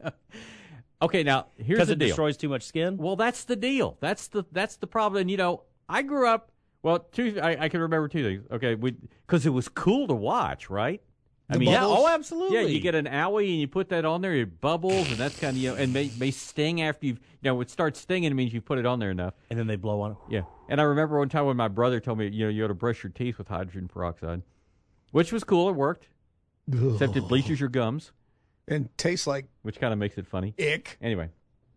Okay, now here's Because the it deal. destroys too much skin? Well, that's the deal. That's the that's the problem. And, you know, I grew up. Well, two. I, I can remember two things. Okay, because it was cool to watch, right? I The mean, bubbles? yeah, Oh, absolutely. Yeah, you get an owie and you put that on there. It bubbles, and that's kind of you know, and may, may sting after you've you know, it starts stinging. It means you put it on there enough, and then they blow on it. Yeah, and I remember one time when my brother told me, you know, you ought to brush your teeth with hydrogen peroxide, which was cool. It worked, except it bleaches your gums and tastes like, which kind of makes it funny. Ick. Anyway,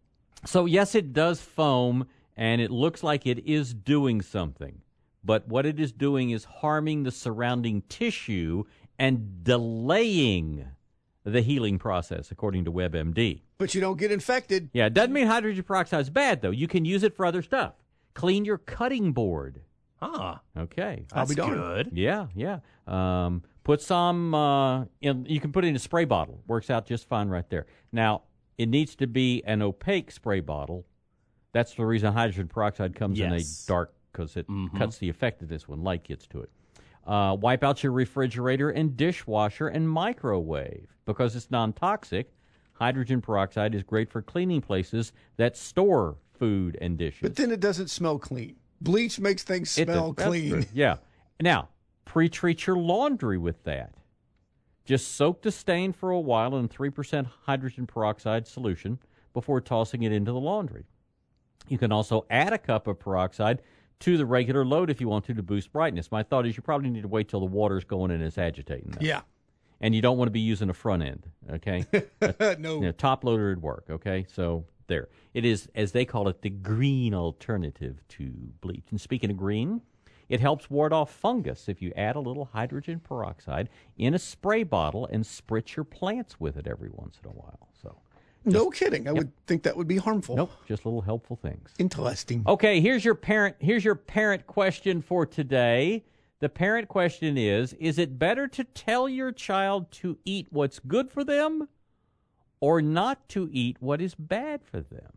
so yes, it does foam, and it looks like it is doing something. But what it is doing is harming the surrounding tissue and delaying the healing process, according to WebMD. But you don't get infected. Yeah, it doesn't mean hydrogen peroxide is bad, though. You can use it for other stuff. Clean your cutting board. Huh. Okay. I'll be darned. good. Yeah, yeah. Um, put some, uh, in, you can put it in a spray bottle. Works out just fine right there. Now, it needs to be an opaque spray bottle. That's the reason hydrogen peroxide comes Yes. in a dark, because it Mhm. cuts the effectiveness when light gets to it. Uh, wipe out your refrigerator and dishwasher and microwave. Because it's non-toxic, hydrogen peroxide is great for cleaning places that store food and dishes. But then it doesn't smell clean. Bleach makes things It smell does. That's clean. true. Yeah. Now, pre-treat your laundry with that. Just soak the stain for a while in three percent hydrogen peroxide solution before tossing it into the laundry. You can also add a cup of peroxide to the regular load if you want to to boost brightness. My thought is you probably need to wait till the water's going and it's agitating that. Yeah. And you don't want to be using a front end, okay? No. You know, top loader would work, okay? So there. It is, as they call it, the green alternative to bleach. And speaking of green, it helps ward off fungus if you add a little hydrogen peroxide in a spray bottle and spritz your plants with it every once in a while. So No kidding. I Yep. would think that would be harmful. Nope, just little helpful things. Interesting. Okay, here's your parent here's your parent question for today. The parent question is, is it better to tell your child to eat what's good for them or not to eat what is bad for them?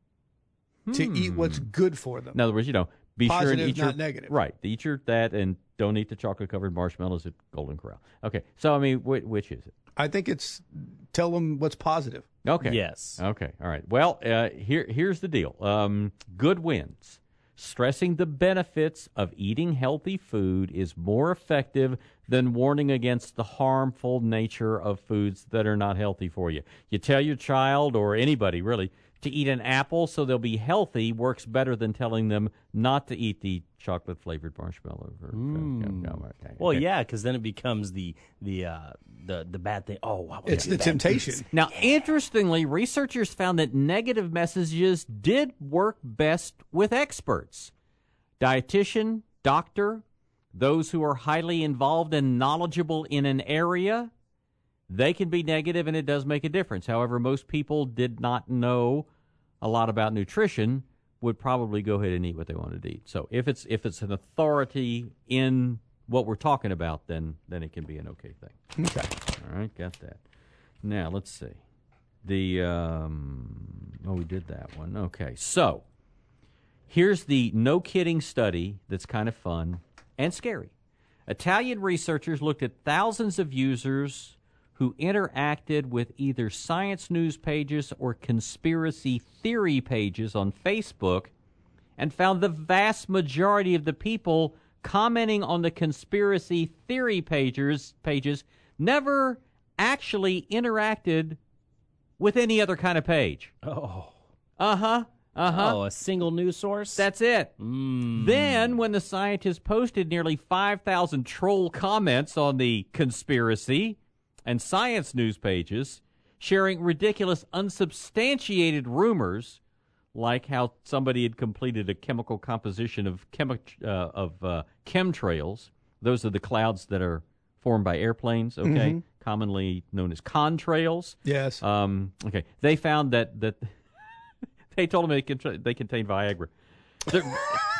To Hmm. eat what's good for them. In other words, you know, be sure Positive, and eat not your negative. right. Eat your that and don't eat the chocolate covered marshmallows at Golden Corral. Okay, so I mean, wh- which is it? I think it's tell them what's positive. Okay. Yes. Okay. All right. Well, uh, here here's the deal. Um, good wins. Stressing the benefits of eating healthy food is more effective than warning against the harmful nature of foods that are not healthy for you. You tell your child or anybody really to eat an apple so they'll be healthy works better than telling them not to eat the chocolate flavored marshmallow. Or, Mm. okay. Well, yeah, because then it becomes the the uh, the the bad thing. Oh, wow, It's the temptation. Now, interestingly, researchers found that negative messages did work best with experts. Dietitian, doctor, those who are highly involved and knowledgeable in an area, they can be negative and it does make a difference. However, most people did not know a lot about nutrition, would probably go ahead and eat what they wanted to eat. So if it's if it's an authority in what we're talking about, then then it can be an okay thing. Okay. All right, got that. Now, let's see. The, um, oh, we did that one. Okay, so here's the no-kidding study that's kind of fun and scary. Italian researchers looked at thousands of users who interacted with either science news pages or conspiracy theory pages on Facebook and found the vast majority of the people commenting on the conspiracy theory pages pages never actually interacted with any other kind of page. Oh. Uh-huh. Uh-huh. Oh, a single news source? That's it. Mm. Then, when the scientists posted nearly five thousand troll comments on the conspiracy and science news pages, sharing ridiculous, unsubstantiated rumors, like how somebody had completed a chemical composition of chemi- uh, of uh, chemtrails. Those are the clouds that are formed by airplanes, okay, Mhm. commonly known as contrails. Yes. Um, okay. They found that that they told them they, contra- they contain Viagra. They're-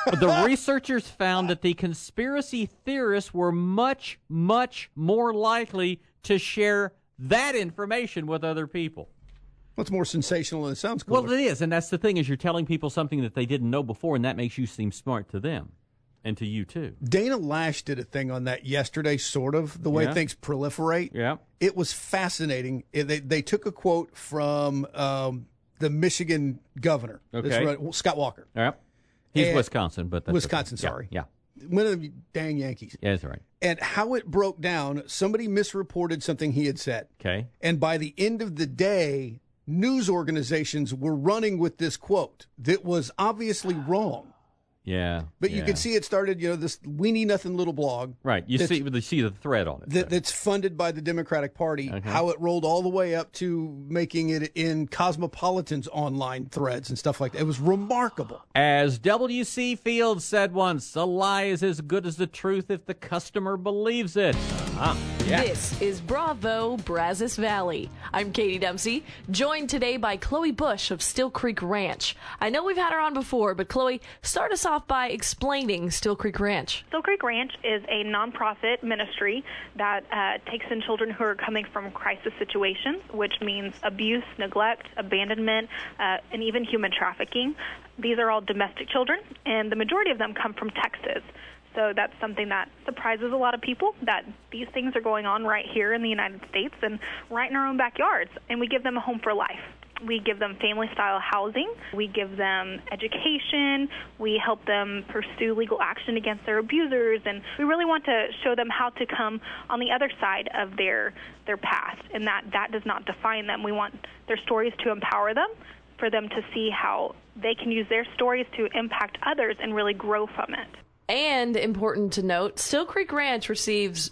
The researchers found that the conspiracy theorists were much, much more likely to share that information with other people. Well, it's more sensational than it sounds cool. Well, it is, and that's the thing, is you're telling people something that they didn't know before, and that makes you seem smart to them. And to you, too. Dana Lash did a thing on that yesterday, sort of, the way Yeah. things proliferate. Yeah. It was fascinating. It, they, they took a quote from um, the Michigan governor, Okay. This run- Scott Walker. Yeah. He's And- Wisconsin, but that's Wisconsin, okay. sorry. Yeah. One of the dang Yankees. Yeah, that's right. And how it broke down, somebody misreported something he had said. Okay. And by the end of the day, news organizations were running with this quote that was obviously wrong. Yeah. But you yeah. could see it started, you know, this weenie nothing little blog. Right. You that's- see, you see the thread on it. That, that's funded by the Democratic Party, Okay. how it rolled all the way up to making it in Cosmopolitan's online threads and stuff like that. It was remarkable. As W C Fields said once, a lie is as good as the truth if the customer believes it. Uh-huh. Yeah. This is Bravo, Brazos Valley. I'm Katie Dempsey, joined today by Chloe Bush of Still Creek Ranch. I know we've had her on before, but Chloe, start us off by explaining Still Creek Ranch. Still Creek Ranch is a nonprofit ministry that uh, takes in children who are coming from crisis situations, which means abuse, neglect, abandonment, uh, and even human trafficking. These are all domestic children, and the majority of them come from Texas. So that's something that surprises a lot of people, that these things are going on right here in the United States and right in our own backyards, and we give them a home for life. We give them family-style housing. We give them education. We help them pursue legal action against their abusers, and we really want to show them how to come on the other side of their their past, and that that does not define them. We want their stories to empower them, for them to see how they can use their stories to impact others and really grow from it. And important to note, Still Creek Ranch receives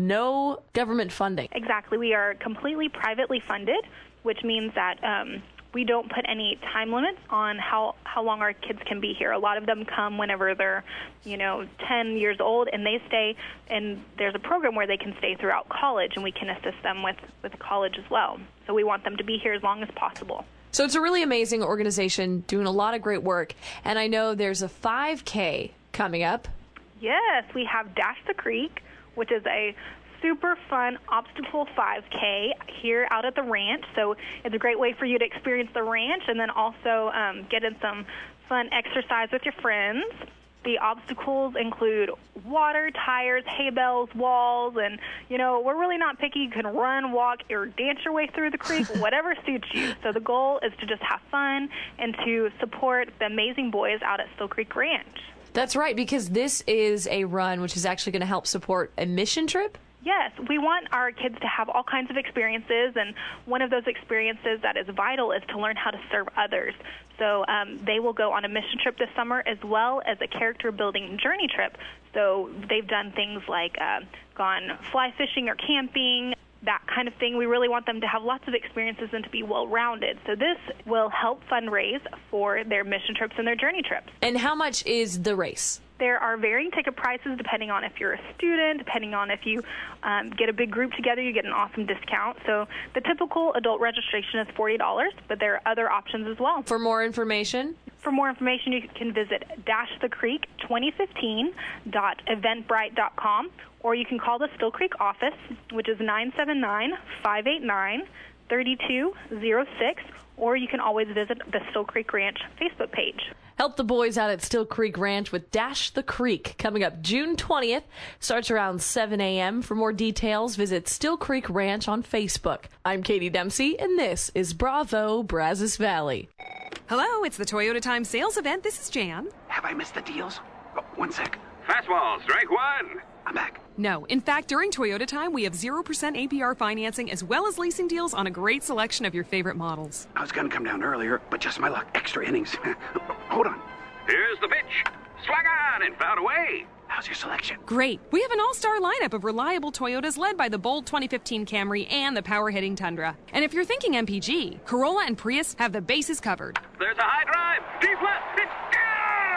no government funding. Exactly. We are completely privately funded, which means that um, we don't put any time limits on how, how long our kids can be here. A lot of them come whenever they're, you know, ten years old, and they stay, and there's a program where they can stay throughout college, and we can assist them with, with college as well. So we want them to be here as long as possible. So it's a really amazing organization doing a lot of great work, and I know there's a five K coming up. Yes, we have Dash the Creek, which is a super fun obstacle five K here out at the ranch. So it's a great way for you to experience the ranch and then also um, get in some fun exercise with your friends. The obstacles include water, tires, hay bales, walls, and, you know, we're really not picky. You can run, walk, or dance your way through the creek, whatever suits you. So the goal is to just have fun and to support the amazing boys out at Still Creek Ranch. That's right, because this is a run which is actually going to help support a mission trip. Yes, we want our kids to have all kinds of experiences, and one of those experiences that is vital is to learn how to serve others. So um, they will go on a mission trip this summer as well as a character-building journey trip. So they've done things like uh, gone fly fishing or camping, that kind of thing. We really want them to have lots of experiences and to be well-rounded. So this will help fundraise for their mission trips and their journey trips. And how much is the race? There are varying ticket prices depending on if you're a student, depending on if you um, get a big group together, you get an awesome discount. So the typical adult registration is forty dollars, but there are other options as well. For more information? For more information, you can visit dash the creek twenty fifteen dot eventbrite dot com, or you can call the Still Creek office, which is nine seven nine, five eight nine, three two zero six, or you can always visit the Still Creek Ranch Facebook page. Help the boys out at Still Creek Ranch with Dash the Creek, coming up June twentieth. Starts around seven a.m. For more details, visit Still Creek Ranch on Facebook. I'm Katie Dempsey, and this is Bravo, Brazos Valley. Hello, it's the Toyota Time sales event. This is Jan. Have I missed the deals? Oh, one sec. Fastball, strike one. I'm back. No, in fact, during Toyota Time, we have zero percent A P R financing as well as leasing deals on a great selection of your favorite models. I was going to come down earlier, but just my luck. Extra innings. Hold on. Here's the pitch. Swag on and foul away. How's your selection? Great. We have an all-star lineup of reliable Toyotas led by the bold twenty fifteen Camry and the power-hitting Tundra. And if you're thinking M P G, Corolla and Prius have the bases covered. There's a high drive. Deep left. It's good.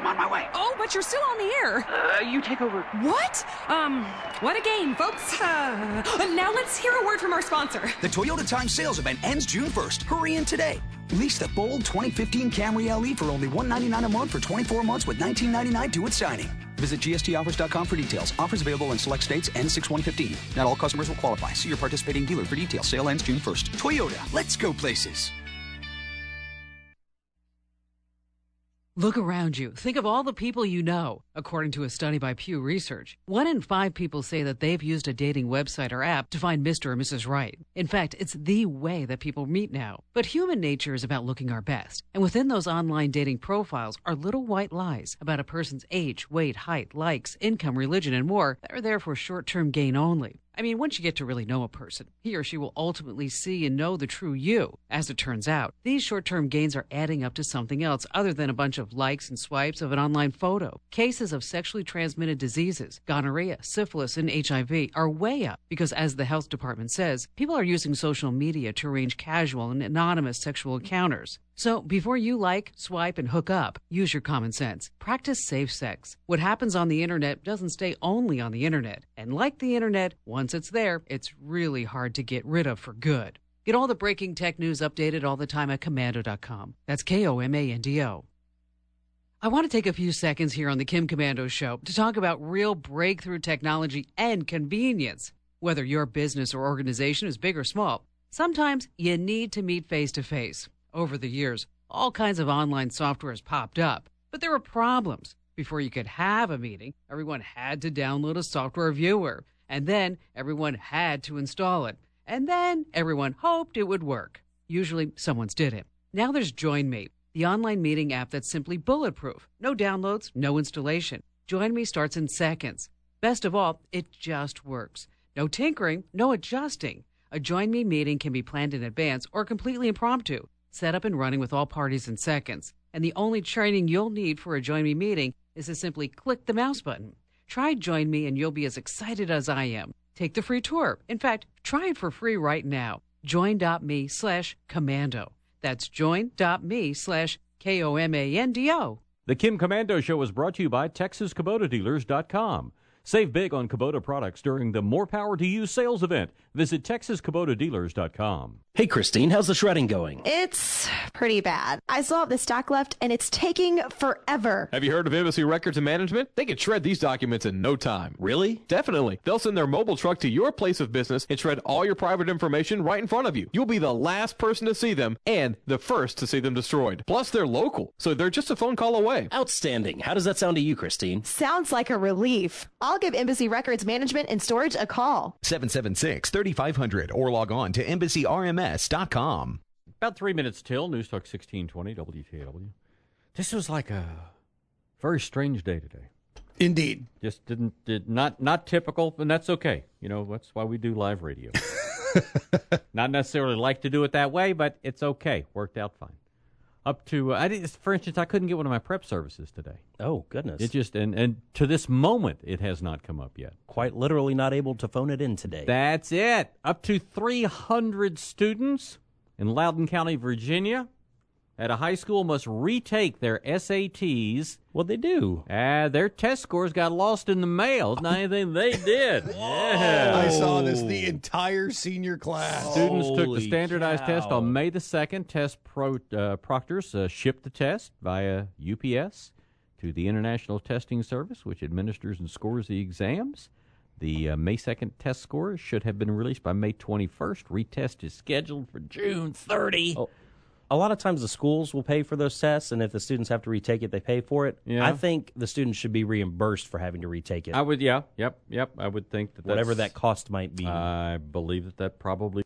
I'm on my way. Oh, but you're still on the air. Uh, you take over. What? Um, what a game, folks. Uh, now let's hear a word from our sponsor. The Toyota Time Sales Event ends June first. Hurry in today. Lease the bold twenty fifteen Camry L E for only one hundred ninety-nine dollars a month for twenty-four months with nineteen ninety-nine due at signing. Visit G S T offers dot com for details. Offers available in select states and six one fifteen. Not all customers will qualify. See your participating dealer for details. Sale ends June first. Toyota, let's go places. Look around you. Think of all the people you know. According to a study by Pew Research, one in five people say that they've used a dating website or app to find Mister or Missus Right. In fact, it's the way that people meet now. But human nature is about looking our best. And within those online dating profiles are little white lies about a person's age, weight, height, likes, income, religion, and more that are there for short-term gain only. I mean, once you get to really know a person, he or she will ultimately see and know the true you. As it turns out, these short-term gains are adding up to something else other than a bunch of likes and swipes of an online photo. Cases of sexually transmitted diseases, gonorrhea, syphilis, and H I V are way up because, as the health department says, people are using social media to arrange casual and anonymous sexual encounters. So before you like, swipe, and hook up, use your common sense. Practice safe sex. What happens on the internet doesn't stay only on the internet. And like the internet, once it's there, it's really hard to get rid of for good. Get all the breaking tech news updated all the time at Komando dot com. That's K O M A N D O. I want to take a few seconds here on the Kim Komando Show to talk about real breakthrough technology and convenience. Whether your business or organization is big or small, sometimes you need to meet face-to-face. Over the years, all kinds of online software has popped up, but there were problems. Before you could have a meeting, everyone had to download a software viewer, and then everyone had to install it, and then everyone hoped it would work. Usually, someone's did it. Now there's JoinMe, the online meeting app that's simply bulletproof. No downloads, no installation. JoinMe starts in seconds. Best of all, it just works. No tinkering, no adjusting. A JoinMe meeting can be planned in advance or completely impromptu. Set up and running with all parties in seconds. And the only training you'll need for a JoinMe meeting is to simply click the mouse button. Try JoinMe and you'll be as excited as I am. Take the free tour. In fact, try it for free right now. Join.me slash commando. That's join.me slash K O M A N D O. The Kim Komando Show is brought to you by Texas Kubota Dealers dot com. Save big on Kubota products during the More Power to You sales event. Visit Texas Kubota Dealers dot com. Hey, Christine, how's the shredding going? It's pretty bad. I still have the stack left, and it's taking forever. Have you heard of Embassy Records and Management? They can shred these documents in no time. Really? Definitely. They'll send their mobile truck to your place of business and shred all your private information right in front of you. You'll be the last person to see them and the first to see them destroyed. Plus, they're local, so they're just a phone call away. Outstanding. How does that sound to you, Christine? Sounds like a relief. I'll give Embassy Records Management and Storage a call. seven seven six, three five zero zero or log on to embassy r m s dot com. About three minutes till News Talk sixteen twenty W T A W. This was like a very strange day today. Indeed. Just didn't did not not typical, and that's okay. You know, that's why we do live radio. Not necessarily like to do it that way, but it's okay. Worked out fine. Up to, uh, I did, for instance, I couldn't get one of my prep services today. Oh, goodness. It just, and, and to this moment, it has not come up yet. Quite literally not able to phone it in today. That's it. Up to three hundred students in Loudoun County, Virginia, at a high school must retake their S A Ts. What they do? Uh, their test scores got lost in the mail. It's not anything they did. Yeah. I saw this the entire senior class. Students Holy took the standardized cow. test on May the second. Test pro, uh, proctors uh, shipped the test via U P S to the International Testing Service, which administers and scores the exams. The uh, May second test scores should have been released by May twenty-first. Retest is scheduled for June thirtieth. Oh. A lot of times the schools will pay for those tests, and if the students have to retake it, they pay for it. Yeah. I think the students should be reimbursed for having to retake it. I would, yeah, yep, yep. I would think that whatever that's, that cost might be. I believe that that probably